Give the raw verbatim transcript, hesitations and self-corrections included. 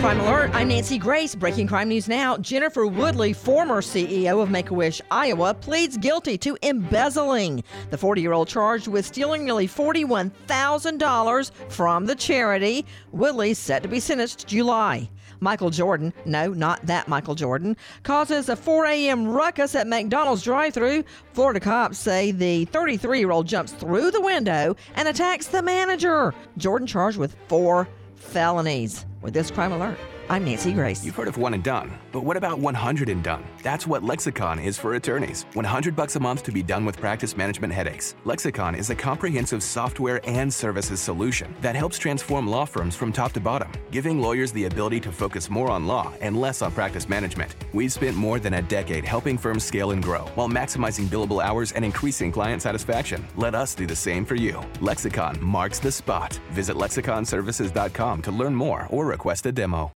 Crime Alert, I'm Nancy Grace. Breaking crime news now. Jennifer Woodley, former C E O of Make-A-Wish, Iowa, pleads guilty to embezzling. The forty-year-old charged with stealing nearly forty-one thousand dollars from the charity. Woodley set to be sentenced July. Michael Jordan, no, not that Michael Jordan, causes a four a.m. ruckus at McDonald's drive-thru. Florida cops say the thirty-three-year-old jumps through the window and attacks the manager. Jordan charged with four felonies. With this Crime Alert, I'm Nancy Grace. You've heard of one and done, but what about one hundred and done? That's what Lexicon is for attorneys. one hundred bucks a month to be done with practice management headaches. Lexicon is a comprehensive software and services solution that helps transform law firms from top to bottom, giving lawyers the ability to focus more on law and less on practice management. We've spent more than a decade helping firms scale and grow while maximizing billable hours and increasing client satisfaction. Let us do the same for you. Lexicon marks the spot. Visit lexicon services dot com to learn more or request a demo.